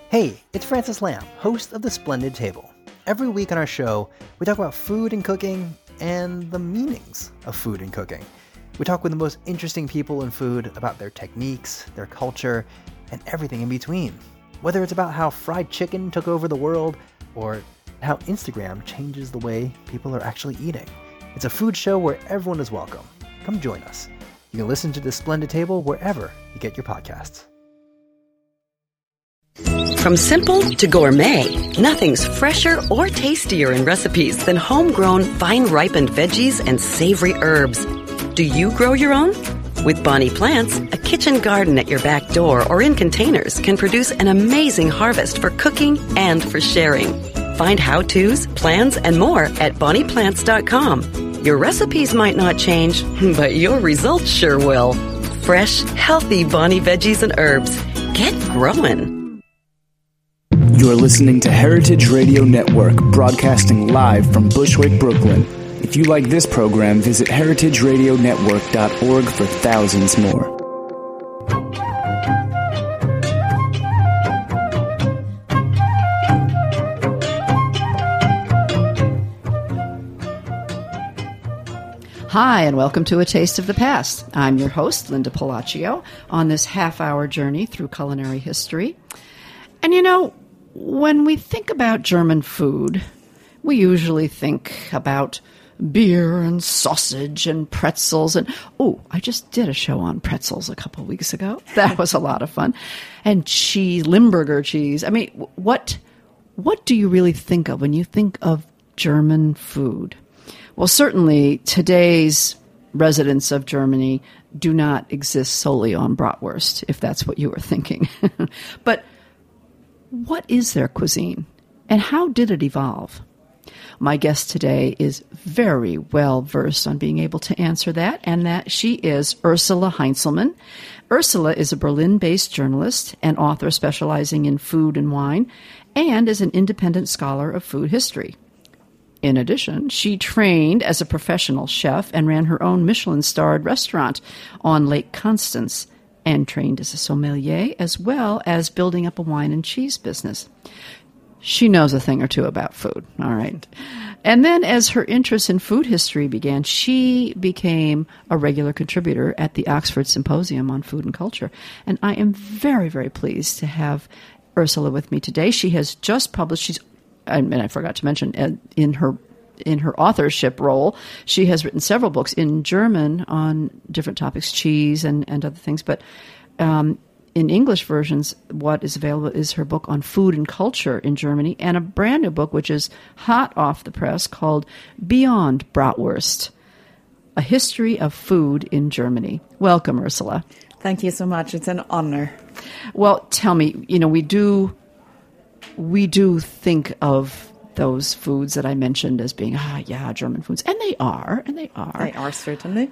Hey, it's Francis Lamb, host of The Splendid Table. Every week on our show, we talk about food and cooking and the meanings of food and cooking. We talk with the most interesting people in food about their techniques, their culture, and everything in between. Whether it's about how fried chicken took over the world or how Instagram changes the way people are actually eating. It's a food show where everyone is welcome. Come join us. You can listen to The Splendid Table wherever you get your podcasts. From simple to gourmet, nothing's fresher or tastier in recipes than homegrown, vine-ripened veggies and savory herbs. Do you grow your own? With Bonnie Plants, a kitchen garden at your back door or in containers can produce an amazing harvest for cooking and for sharing. Find how-tos, plans, and more at bonnieplants.com. Your recipes might not change, but your results sure will. Fresh, healthy Bonnie veggies and herbs. Get growing. You're listening to Heritage Radio Network, broadcasting live from Bushwick, Brooklyn. If you like this program, visit heritageradionetwork.org for thousands more. Hi, and welcome to A Taste of the Past. I'm your host, Linda Palacio, on this half-hour journey through culinary history. And you know, when we think about German food, we usually think about beer and sausage and pretzels. And, I just did a show on pretzels a couple of weeks ago. That was a lot of fun. And cheese, Limburger cheese. I mean, what do you really think of when you think of German food? Well, certainly today's residents of Germany do not exist solely on bratwurst, if that's what you were thinking. But what is their cuisine, and how did it evolve? My guest today is very well versed on being able to answer that, and that she is Ursula Heinzelmann. Ursula is a Berlin-based journalist and author specializing in food and wine, and is an independent scholar of food history. In addition, she trained as a professional chef and ran her own Michelin-starred restaurant on Lake Constance, and trained as a sommelier, as well as building up a wine and cheese business. She knows a thing or two about food, all right. And then as her interest in food history began, she became a regular contributor at the Oxford Symposium on Food and Culture. And I am very, very pleased to have Ursula with me today. She has just published, and I forgot to mention, in her authorship role, she has written several books in German on different topics, cheese and other things. But in English versions, what is available is her book on food and culture in Germany, and a brand new book, which is hot off the press, called Beyond Bratwurst, A History of Food in Germany. Welcome, Ursula. Thank you so much. It's an honor. Well, tell me, we do think of those foods that I mentioned as being, German foods. And they are. They are, certainly.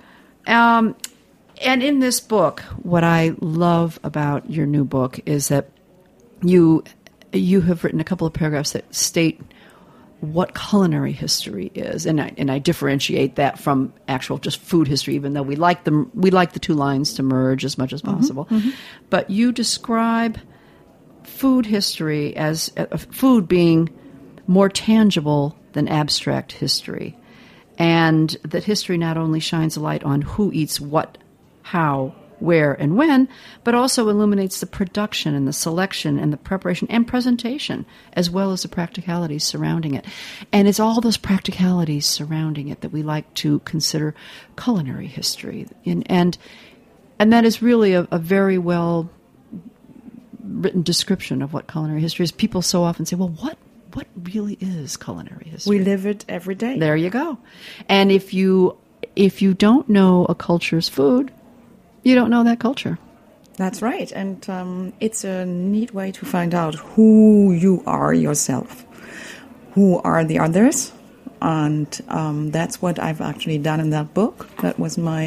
And in this book, what I love about your new book is that you have written a couple of paragraphs that state what culinary history is. And I differentiate that from actual just food history, even though we like the two lines to merge as much as possible. Mm-hmm. But you describe food history as food being more tangible than abstract history, and that history not only shines a light on who eats what, how, where, and when, but also illuminates the production and the selection and the preparation and presentation, as well as the practicalities surrounding it. And it's all those practicalities surrounding it that we like to consider culinary history. And that is really a very well written description of what culinary history is. People so often say, well, what really is culinary history? We live it every day. There you go. And if you don't know a culture's food, you don't know that culture. That's right. And it's a neat way to find out who you are yourself, who are the others. And that's what I've actually done in that book. That was my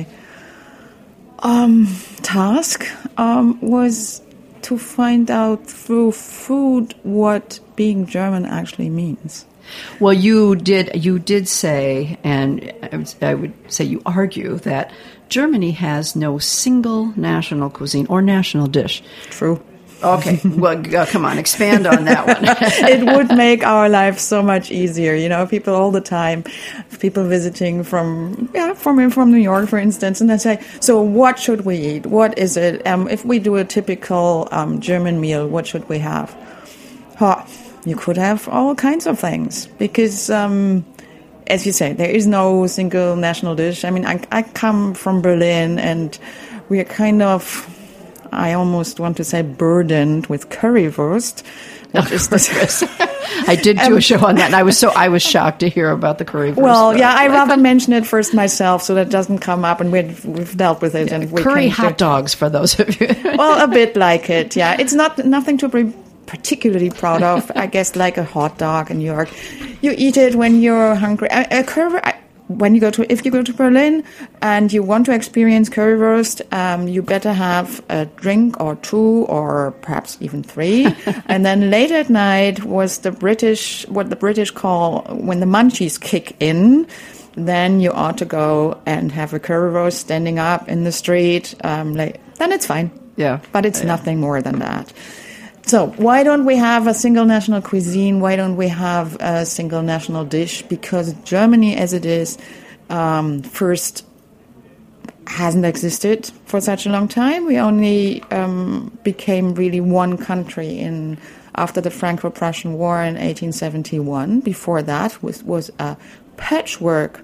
task, was to find out through food what being German actually means. Well, you did say, and I would say you argue, that Germany has no single national cuisine or national dish. True. Okay, well, come on, expand on that one. It would make our life so much easier. You know, people all the time, people visiting from New York, for instance, and they say, so what should we eat? What is it? If we do a typical German meal, what should we have? You could have all kinds of things because, as you say, there is no single national dish. I mean, I come from Berlin, and we are kind of, I almost want to say, burdened with currywurst. What is this? I did do a show on that, and I was shocked to hear about the currywurst. Well, yeah, I rather mention it first myself so that it doesn't come up, and we've dealt with it. Yeah, and we curry hot dogs for those of you. Well, a bit like it, yeah. It's nothing to be particularly proud of. I guess like a hot dog in New York, you eat it when you're hungry. If you go to Berlin and you want to experience currywurst, you better have a drink or two or perhaps even three. And then late at night was what the British call when the munchies kick in. Then you ought to go and have a currywurst standing up in the street. Then it's fine. Yeah, but it's nothing more than that. So why don't we have a single national cuisine? Why don't we have a single national dish? Because Germany, as it is, first hasn't existed for such a long time. We only became really one country after the Franco-Prussian War in 1871. Before that was a patchwork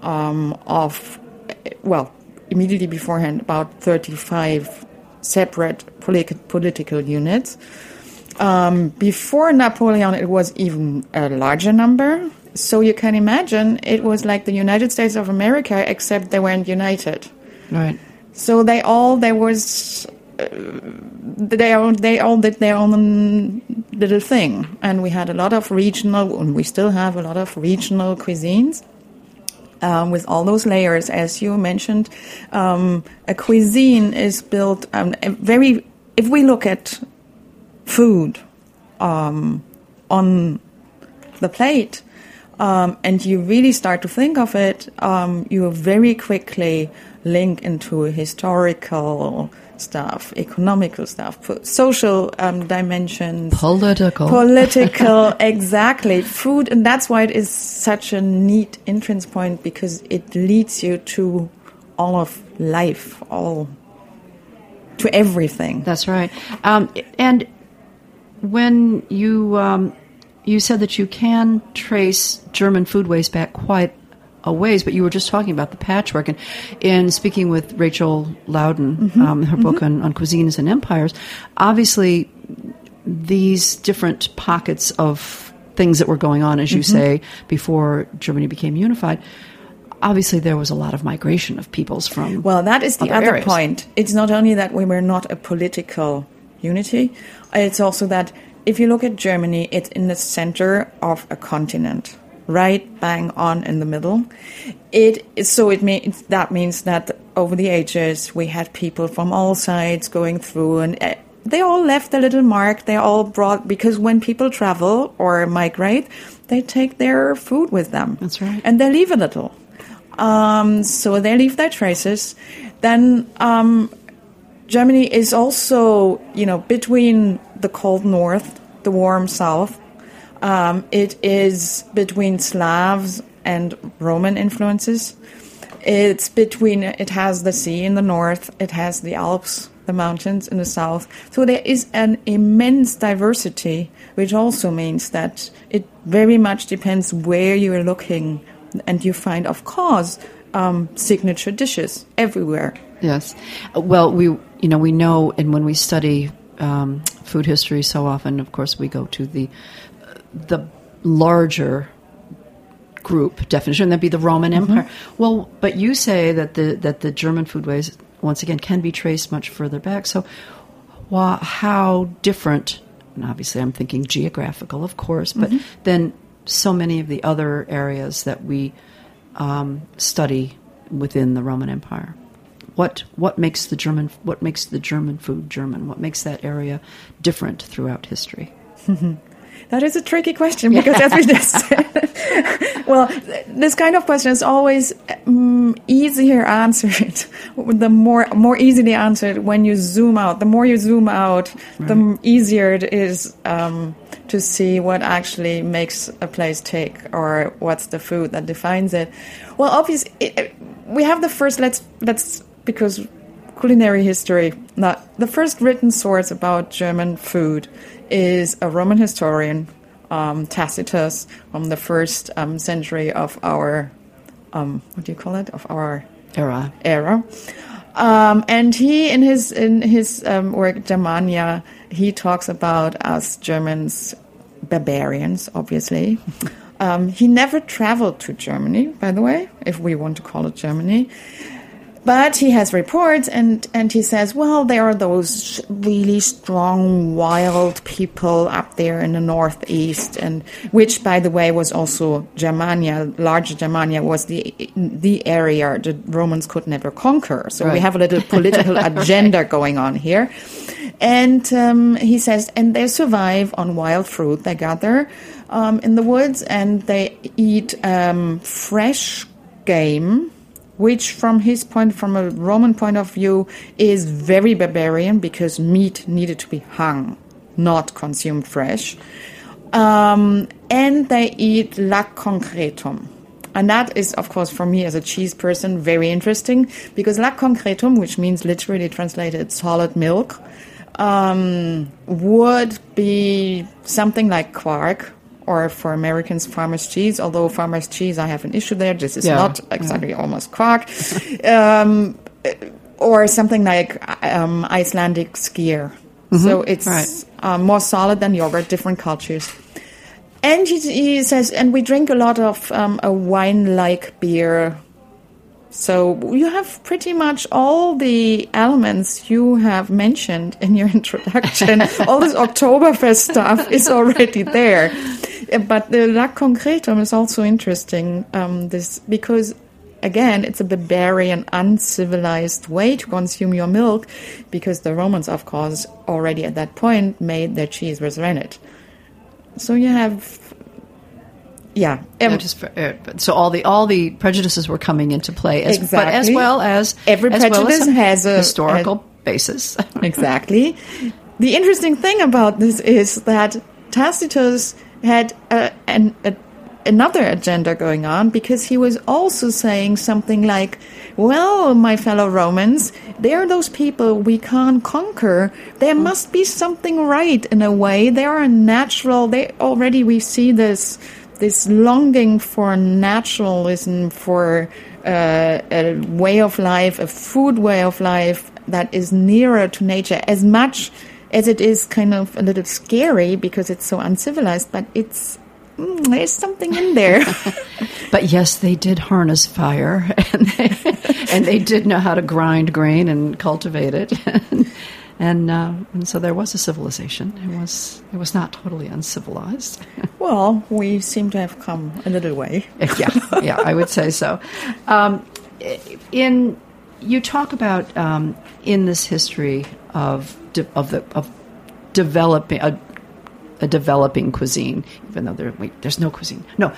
immediately beforehand, about 35 separate political units. Before Napoleon, it was even a larger number. So you can imagine it was like the United States of America, except they weren't united. Right. So they all did their own little thing, and we had a lot of regional, and we still have a lot of regional cuisines. With all those layers, as you mentioned, a cuisine is built if we look at food on the plate, and you really start to think of it, you very quickly link into historical stuff, economical stuff, social dimensions. Political, exactly. Food, and that's why it is such a neat entrance point, because it leads you to all of life, to everything. That's right. And when you said that you can trace German foodways back quite a ways, but you were just talking about the patchwork. And in speaking with Rachel Loudon, her book on cuisines and empires, obviously these different pockets of things that were going on, as you say, before Germany became unified, obviously there was a lot of migration of peoples from Well, that is the other areas. point. It's not only that we were not a political unity, it's also that if you look at Germany, it's in the center of a continent. Right bang on in the middle. That means that over the ages we had people from all sides going through, and they all left a little mark. They all brought, because when people travel or migrate, they take their food with them. That's right. And they leave a little. So they leave their traces. Then Germany is also, between the cold north, the warm south. It is between Slavs and Roman influences. It has the sea in the north, it has the Alps, the mountains in the south. So there is an immense diversity, which also means that it very much depends where you are looking, and you find, of course, signature dishes everywhere. Yes. Well, we know, and when we study food history so often, of course, we go to the larger group definition, that'd be the Roman Empire. Well, but you say that the German foodways, once again, can be traced much further back. So how different, and obviously I'm thinking geographical, of course, but then so many of the other areas that we study within the Roman Empire. What makes the German food German? What makes that area different throughout history? That is a tricky question because as we just said, well, this kind of question is always easier answered, the more easily answered when you zoom out. The more you zoom out, the easier it is to see what actually makes a place tick or what's the food that defines it. Well, obviously, we have the first, let's because culinary history, the first written source about German food is a Roman historian, Tacitus, from the first century of our, what do you call it, of our era. And he, in his work Germania, he talks about us Germans, barbarians, obviously. He never traveled to Germany, by the way, if we want to call it Germany. But he has reports, and he says, well, there are those really strong, wild people up there in the northeast, and which, by the way, was also Germania. Larger Germania was the area the Romans could never conquer. So we have a little political agenda going on here. And he says, and they survive on wild fruit they gather in the woods, and they eat fresh game, which from a Roman point of view is very barbarian because meat needed to be hung, not consumed fresh. And they eat lac concretum. And that is, of course, for me as a cheese person, very interesting because lac concretum, which means literally translated solid milk, would be something like quark, or for Americans, farmer's cheese, although farmer's cheese, I have an issue there. This is not exactly almost quark. Or something like Icelandic skyr. So it's more solid than yogurt, different cultures. And he says, and we drink a lot of a wine-like beer. So you have pretty much all the elements you have mentioned in your introduction. All this Oktoberfest stuff is already there. But the lac concretum is also interesting, because, again, it's a barbarian, uncivilized way to consume your milk, because the Romans, of course, already at that point made their cheese with rennet. So you have... so all the prejudices were coming into play, but as well as every prejudice has a historical basis. Exactly. The interesting thing about this is that Tacitus had another agenda going on, because he was also saying something like, well, my fellow Romans, they are those people we can't conquer. There must be something right in a way. They are natural. We see this longing for naturalism, for a way of life, a food way of life that is nearer to nature, as much as it is kind of a little scary because it's so uncivilized, but there's something in there. But yes, they did harness fire, and they did know how to grind grain and cultivate it. And so there was a civilization. It was not totally uncivilized. Well, we seem to have come a little way. Yeah, I would say so. You talk about in this history of developing a developing cuisine, even though there's no cuisine. No,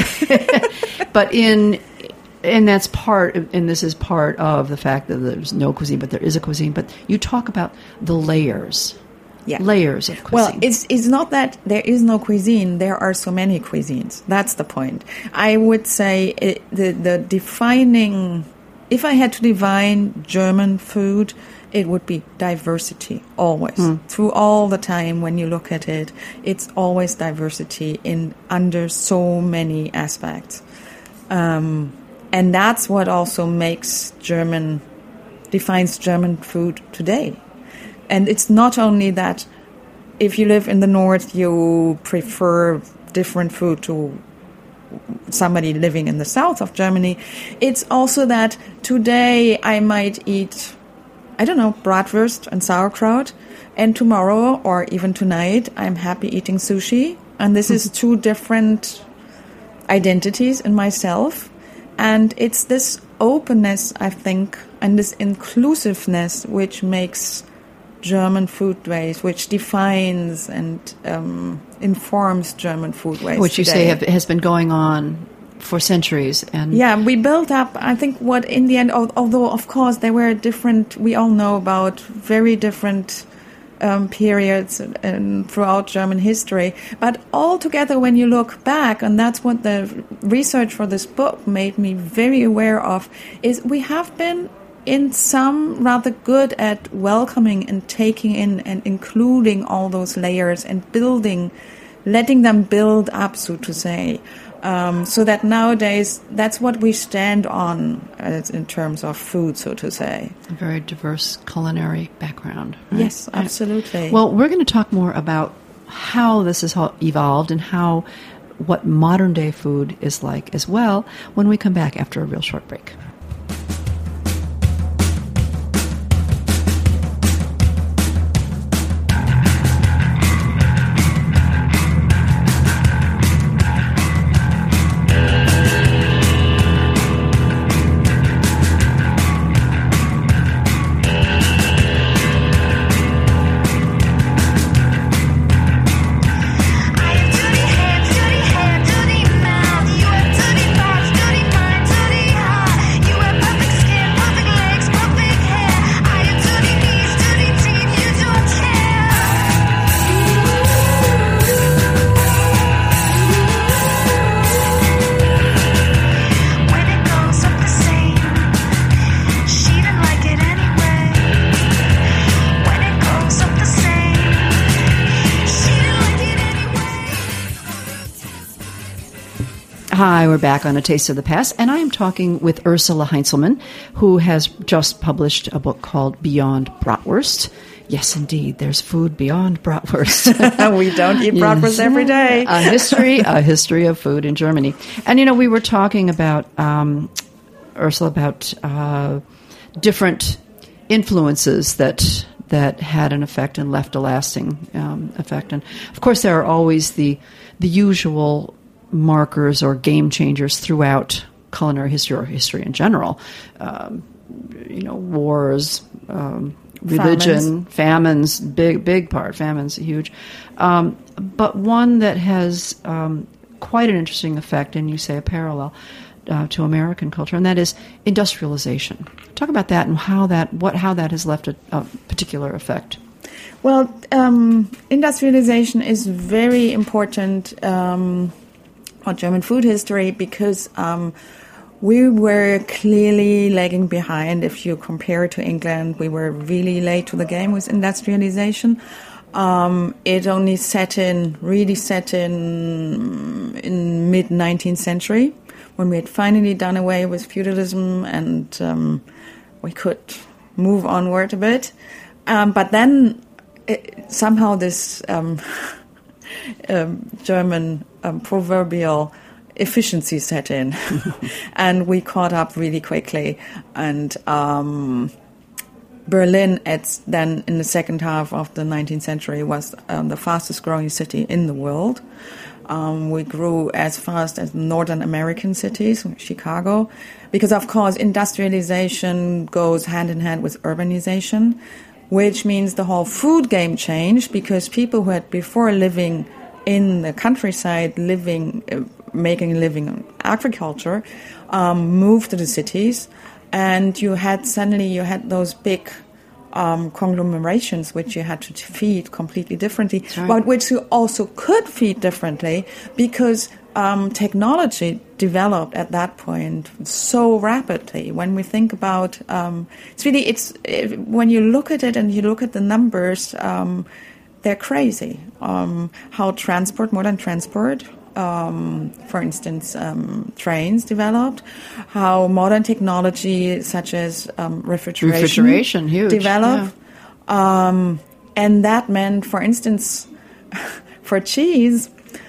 and that's part, and this is part of the fact that there's no cuisine, but there is a cuisine. But you talk about the layers, layers of cuisine. Well, it's not that there is no cuisine. There are so many cuisines. That's the point. I would say the defining, if I had to define German food, it would be diversity, always. Through all the time when you look at it, it's always diversity under so many aspects. And that's what also defines German food today. And it's not only that if you live in the north, you prefer different food to somebody living in the south of Germany. It's also that today I might eat, I don't know, bratwurst and sauerkraut, and tomorrow or even tonight I'm happy eating sushi. And this is two different identities in myself. And it's this openness, I think, and this inclusiveness which makes German foodways, which defines and informs German foodways. Which you today. say has been going on for centuries. And yeah, we built up, I think, what in the end, although of course there were different, we all know about very different periods throughout German history. But altogether, when you look back, and that's what the research for this book made me very aware of, is we have been in some rather good at welcoming and taking in and including all those layers and letting them build up, so to say. So that nowadays, that's what we stand on in terms of food, so to say. A very diverse culinary background. Right? Yes, absolutely. Well, we're going to talk more about how this has evolved and what modern day food is like as well when we come back after a real short break. Hi, we're back on A Taste of the Past, and I am talking with Ursula Heinzelman, who has just published a book called Beyond Bratwurst. Yes, indeed, there's food beyond bratwurst. We don't eat bratwurst every day. A history of food in Germany. And, we were talking about, Ursula, about different influences that had an effect and left a lasting effect. And, of course, there are always the usual markers or game changers throughout culinary history or history in general. Wars, religion, famines, big part. Famines huge, but one that has quite an interesting effect, and you say a parallel to American culture, and that is industrialization. Talk about that and how that has left a particular effect. Well, industrialization is very important for German food history because we were clearly lagging behind. If you compare it to England, we were really late to the game with industrialization. It only really set in mid-19th century, when we had finally done away with feudalism and we could move onward a bit. But then somehow this German proverbial efficiency set in, and we caught up really quickly. And Berlin, then in the second half of the 19th century, was the fastest growing city in the world. We grew as fast as Northern American cities, Chicago, because, of course, industrialization goes hand in hand with urbanization, which means the whole food game changed, because people who had before living in the countryside, making a living in agriculture, moved to the cities, and you had those big conglomerations which you had to feed completely differently, right, but which you also could feed differently because technology developed at that point so rapidly. When we think about when you look at it and you look at the numbers, they're crazy. How modern transport, for instance, trains developed, how modern technology such as refrigeration huge, developed. Yeah. And that meant, for instance, for cheese,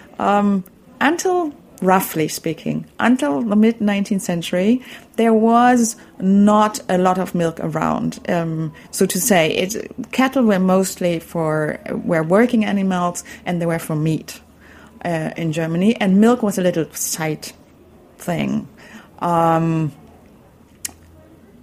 roughly speaking, until the mid-19th century, there was not a lot of milk around. So to say, cattle were mostly were working animals, and they were for meat in Germany, and milk was a little side thing.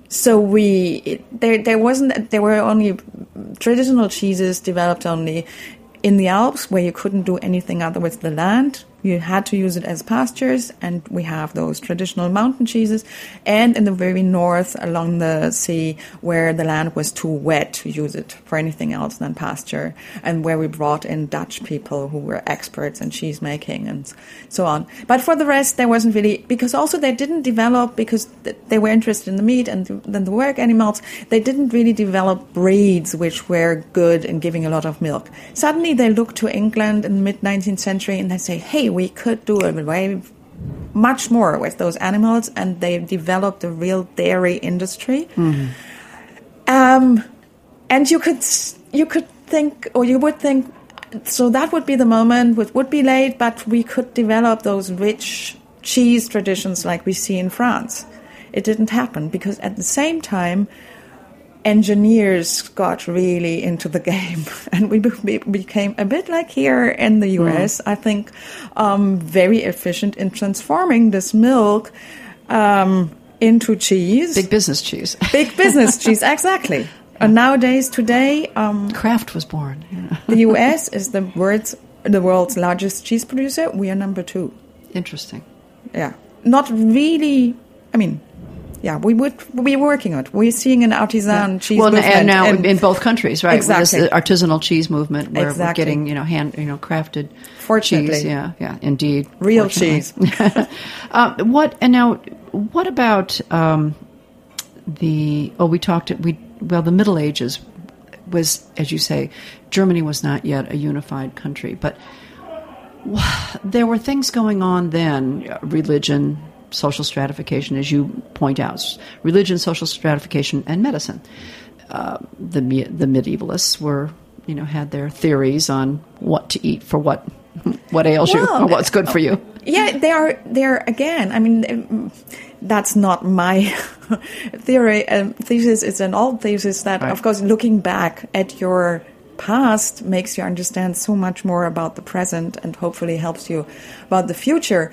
So there were only traditional cheeses developed only in the Alps, where you couldn't do anything other with the land. You had to use it as pastures, and we have those traditional mountain cheeses. And in the very north, along the sea, where the land was too wet to use it for anything else than pasture, and where we brought in Dutch people who were experts in cheese making and so on. But for the rest, there wasn't really, because also they didn't develop, because they were interested in the meat and then the work animals, they didn't really develop breeds which were good in giving a lot of milk. Suddenly they look to England in the mid-19th century and they say, hey, we could do it way much more with those animals, and they developed a real dairy industry. Mm-hmm. And you could think, or you would think, so that would be the moment, which would be late, but we could develop those rich cheese traditions like we see in France. It didn't happen, because at the same time, engineers got really into the game, and we became a bit like here in the US, I think, very efficient in transforming this milk into cheese. Big business cheese. Big business cheese, exactly. And nowadays, today... Kraft was born. Yeah. The US is the world's largest cheese producer. We are number 2. Interesting. Yeah. Not really... I mean... Yeah, we're working on it. We're seeing an artisan cheese movement. And now in both countries, right? Exactly. With this artisanal cheese movement, where we're getting, crafted Fortunately. cheese. Yeah, indeed. Real cheese. What about the Middle Ages was, as you say, Germany was not yet a unified country, but there were things going on then, religion, social stratification, as you point out, religion, social stratification, and medicine. The medievalists were, had their theories on what to eat for what ails you, or what's good for you. Yeah, they are again. I mean, that's not my theory. Thesis is an old thesis that, right. Of course, looking back at your past makes you understand so much more about the present, and hopefully helps you about the future.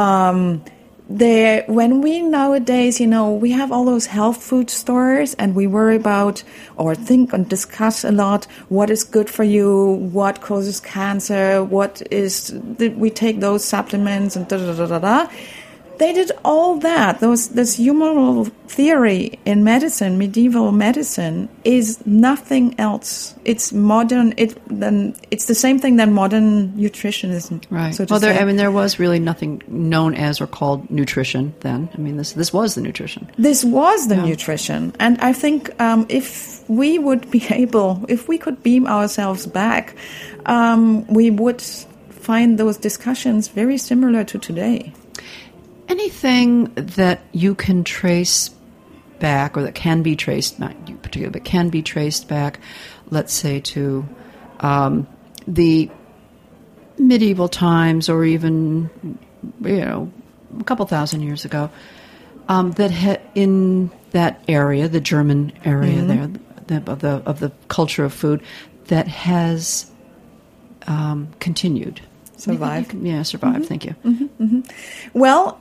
When we nowadays, we have all those health food stores, and we worry about or think and discuss a lot what is good for you, what causes cancer, we take those supplements and da-da-da-da-da. They did all that. This humoral theory in medicine, medieval medicine, is nothing else. It's modern. It's the same thing than modern nutritionism. Right. So there was really nothing known as or called nutrition then. I mean, this was the nutrition. This was the nutrition, and I think if we could beam ourselves back, we would find those discussions very similar to today. Anything that you can trace back, or that can be traced, not you particularly, but can be traced back, let's say to the medieval times, or even, a couple thousand years ago, that in that area, the German area there, of the culture of food, that has continued. Survive. Survive. Mm-hmm. Thank you. Mm-hmm. Mm-hmm. Well,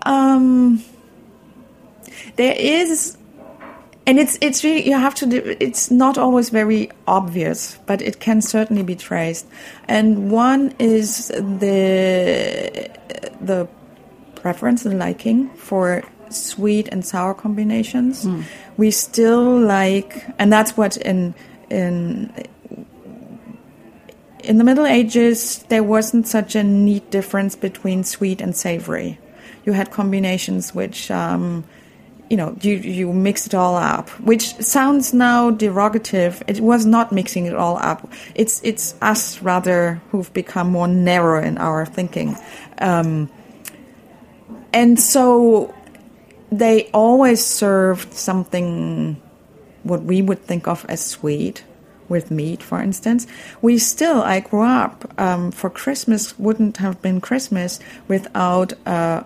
there is, and it's really, you have to. It's not always very obvious, but it can certainly be traced. And one is the preference, the liking for sweet and sour combinations. We still like, and that's what in the Middle Ages, there wasn't such a neat difference between sweet and savory. You had combinations which, you mix it all up, which sounds now derogative. It was not mixing it all up. It's us, rather, who've become more narrow in our thinking. And so they always served something, what we would think of as sweet, with meat, for instance. I grew up, for Christmas wouldn't have been Christmas without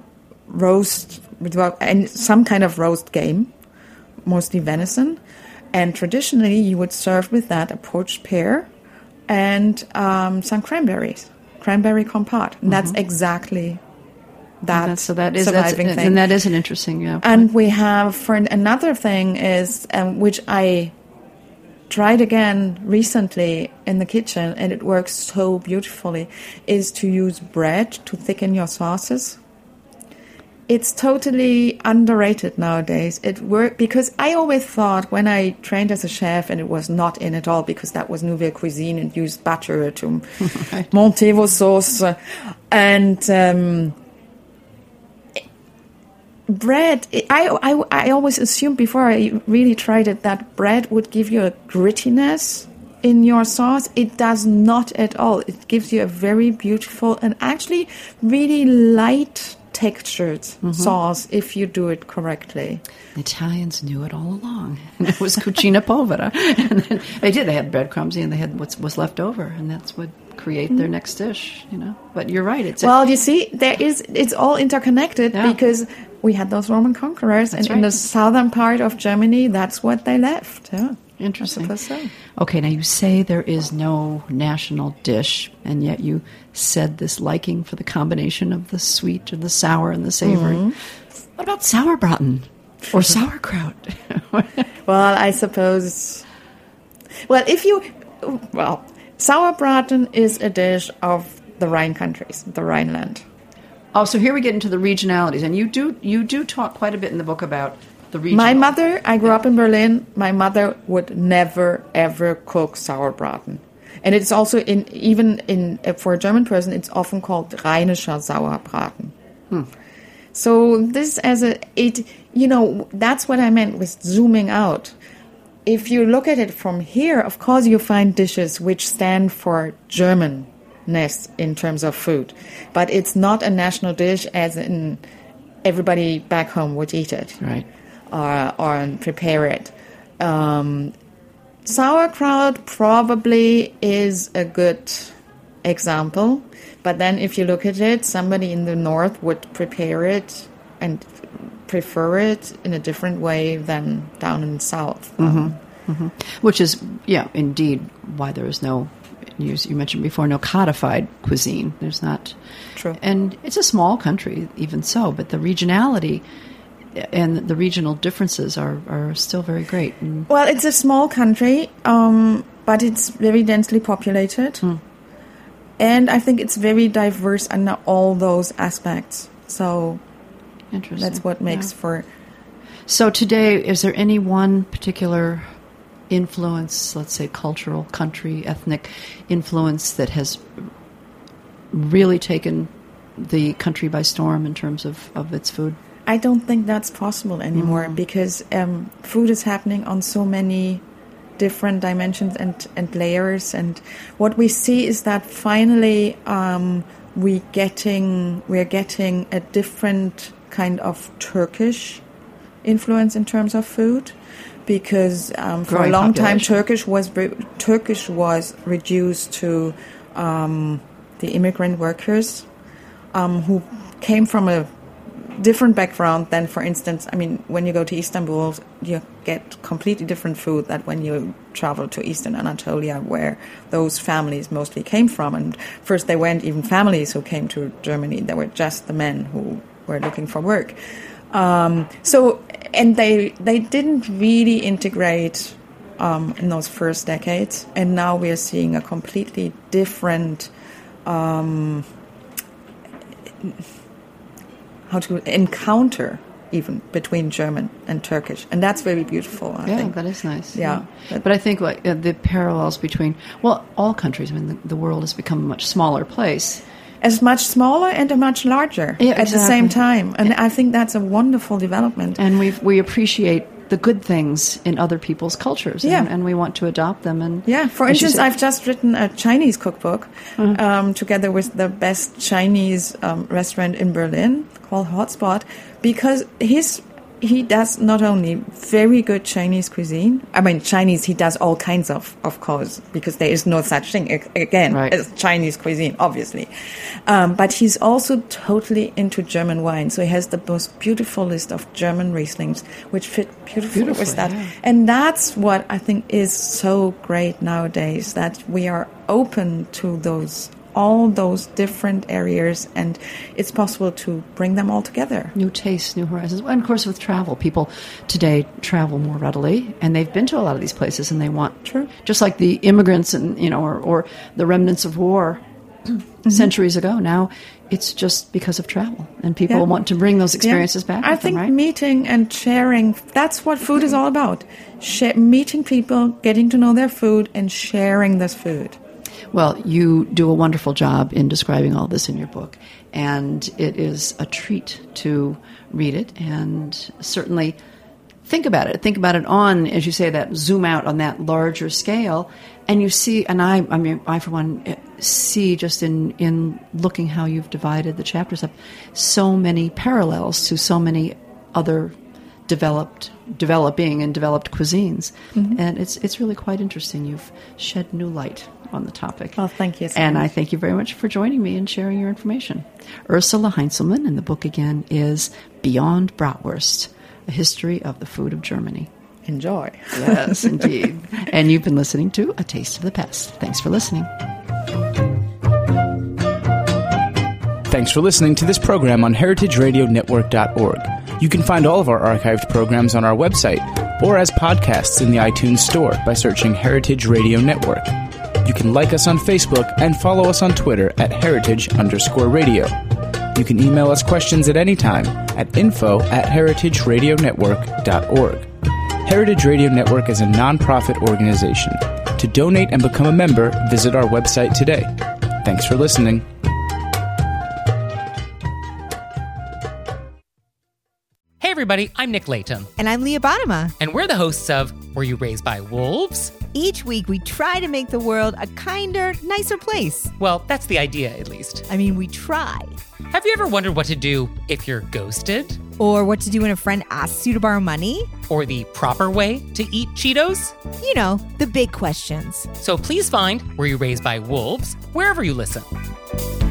some kind of roast game, mostly venison. And traditionally, you would serve with that a poached pear and some cranberry compote. And that's exactly that surviving thing. thing. And that is an interesting, point. And we have, for another thing is, which I tried again recently in the kitchen, and it works so beautifully, is to use bread to thicken your sauces. It's totally underrated nowadays. It worked because I always thought when I trained as a chef, and it was not in at all because that was Nouvelle Cuisine and used butter to monter vos sauce. And bread, I always assumed before I really tried it that bread would give you a grittiness in your sauce. It does not at all. It gives you a very beautiful and actually really light textured sauce if you do it correctly. The Italians knew it all along. And it was cucina povera. And then they did. They had breadcrumbs and they had what was left over, and that's what create their next dish. But you're right. You see, it's all interconnected because we had those Roman conquerors, and in the southern part of Germany, that's what they left. Yeah. Interesting. I suppose so. Okay, now you say there is no national dish, and yet you said this liking for the combination of the sweet and the sour and the savory. What about sauerbraten or sauerkraut? Well, I suppose... sauerbraten is a dish of the Rhine countries, the Rhineland. Oh, so here we get into the regionalities, and you do talk quite a bit in the book about the regional. My mother, I grew up in Berlin. My mother would never ever cook sauerbraten, and it's also for a German person, it's often called Rheinischer Sauerbraten. So this that's what I meant with zooming out. If you look at it from here, of course you find dishes which stand for Germanness in terms of food, but it's not a national dish as in everybody back home would eat it. Right. Or prepare it. Sauerkraut probably is a good example, but then if you look at it, somebody in the north would prepare it and prefer it in a different way than down in the south. Which is, indeed, why there is no, you mentioned before, no codified cuisine. There's not. True. And it's a small country, even so, but the regionality and the regional differences are still very great. Well, it's a small country, but it's very densely populated. And I think it's very diverse under all those aspects. So that's what makes for... So today, is there any one particular influence, let's say cultural, country, ethnic influence that has really taken the country by storm in terms of its food? I don't think that's possible anymore because food is happening on so many different dimensions and layers. And what we see is that finally we're getting a different kind of Turkish influence in terms of food, because for a long time Turkish was reduced to the immigrant workers who came from a different background than, for instance, when you go to Istanbul, you get completely different food than when you travel to Eastern Anatolia, where those families mostly came from. And first, they weren't even families who came to Germany; they were just the men who were looking for work. And they didn't really integrate in those first decades, and now we are seeing a completely different. How to encounter even between German and Turkish, and that's very beautiful. I think that is nice. Yeah. But I think the parallels between all countries. The world has become a much smaller place. As much smaller and a much larger at the same time, and I think that's a wonderful development. And we appreciate the good things in other people's cultures, and we want to adopt them. And for instance, I've just written a Chinese cookbook together with the best Chinese restaurant in Berlin called Hotspot, because he does not only very good Chinese cuisine. Chinese, he does all kinds of course, because there is no such thing, again, as Chinese cuisine, obviously. But he's also totally into German wine. So he has the most beautiful list of German Rieslings, which fit beautifully with that. Yeah. And that's what I think is so great nowadays, that we are open to all those different areas, and it's possible to bring them all together. New tastes, new horizons. And of course, with travel, people today travel more readily, and they've been to a lot of these places, and they want, just like the immigrants and or the remnants of war centuries ago. Now it's just because of travel, and people want to bring those experiences back. I think meeting and sharing, that's what food is all about. Meeting people, getting to know their food, and sharing this food. Well, you do a wonderful job in describing all this in your book, and it is a treat to read it, and certainly think about it. Think about it on, as you say, that zoom out on that larger scale, and you see, and I for one see just in looking how you've divided the chapters up, so many parallels to so many other developing and developed cuisines, and it's really quite interesting. You've shed new light on the topic. Oh, thank you so and much. I thank you very much for joining me and sharing your information. Ursula Heinzelman, and the book again is Beyond Bratwurst, A History of the Food of Germany. Enjoy. Yes, indeed. And you've been listening to A Taste of the Past. Thanks for listening. Thanks for listening to this program on heritageradionetwork.org. You can find all of our archived programs on our website or as podcasts in the iTunes Store by searching Heritage Radio Network. You can like us on Facebook and follow us on Twitter at heritage_radio. You can email us questions at any time at info@heritageradionetwork.org. Heritage Radio Network is a non-profit organization. To donate and become a member, visit our website today. Thanks for listening. Hey everybody, I'm Nick Latham. And I'm Leah Bottima. And we're the hosts of Were You Raised by Wolves? Each week we try to make the world a kinder, nicer place. Well, that's the idea, at least. I mean, we try. Have you ever wondered what to do if you're ghosted? Or what to do when a friend asks you to borrow money? Or the proper way to eat Cheetos? You know, the big questions. So please find Were You Raised by Wolves wherever you listen.